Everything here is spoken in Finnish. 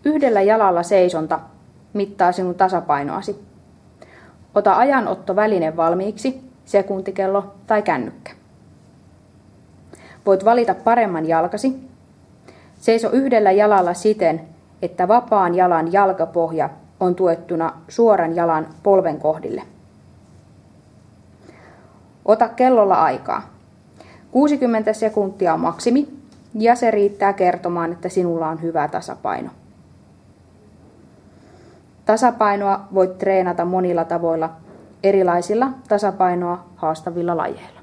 Yhdellä jalalla seisonta mittaa sinun tasapainoasi. Ota ajanottoväline valmiiksi, sekuntikello tai kännykkä. Voit valita paremman jalkasi. Seiso yhdellä jalalla siten, että vapaan jalan jalkapohja on tuettuna suoran jalan polven kohdille. Ota kellolla aikaa. 60 sekuntia on maksimi ja se riittää kertomaan, että sinulla on hyvä tasapaino. Tasapainoa voit treenata monilla tavoilla, erilaisilla tasapainoa haastavilla lajeilla.